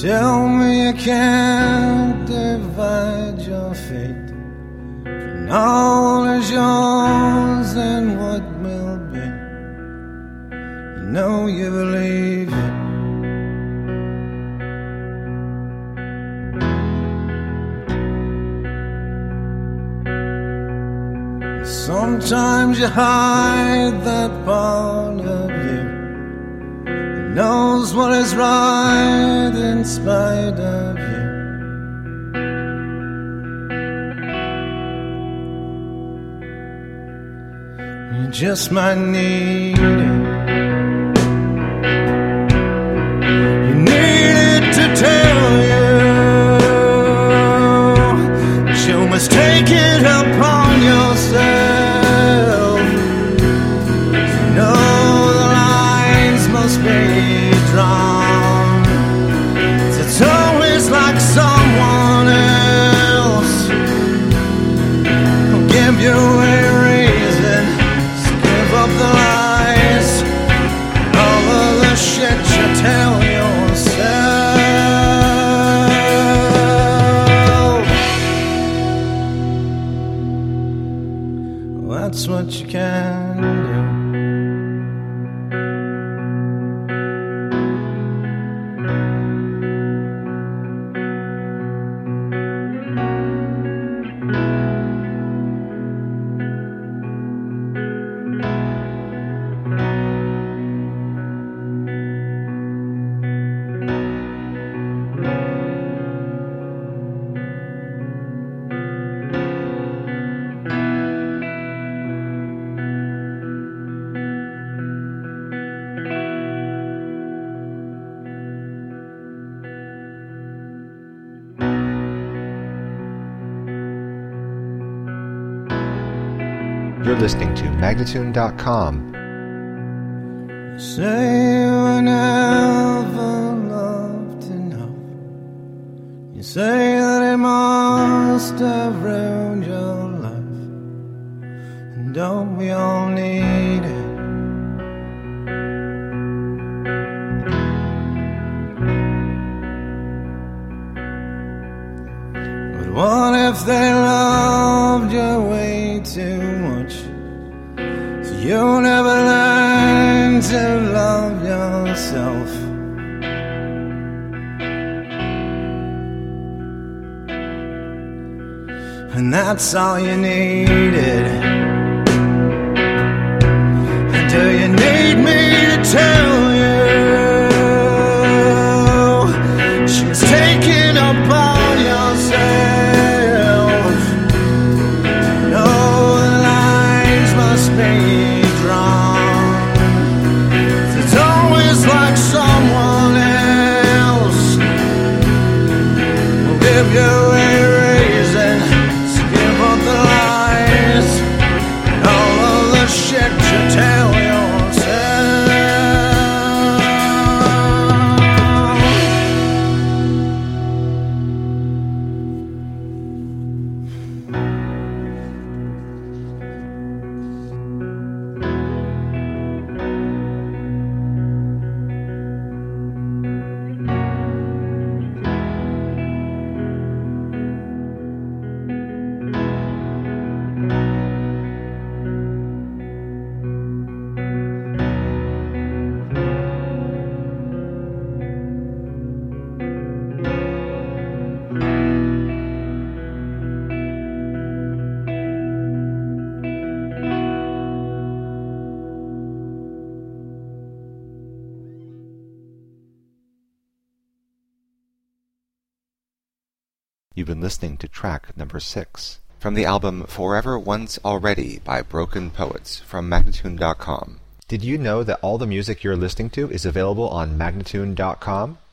Tell me you can't divide your fate. For all is yours and what will be. You know you believe it. Sometimes you hide that part of you that knows what is right in spite of you. You just might need it. You need it to tell you that you must take it upon yourself. You know the lines must be drawn. It's always like someone else will give you a reason to give up the lies and all of the shit you tell yourself. That's what you can do. You're listening to Magnatune.com. Say you never loved enough. You say that it must have ruined your life. And don't we all need it? But what if they loved you way too much? So you never learn to love yourself. And that's all you needed. And do you need me to tell you she was taken up on yourself? No, the lines must be drawn. It's always like someone else will give you a reason to give up the lies and all of the shit you tell yourself. You've been listening to track number 6 from the album Forever Once Already by Broken Poets from Magnatune.com. Did you know that all the music you're listening to is available on Magnatune.com?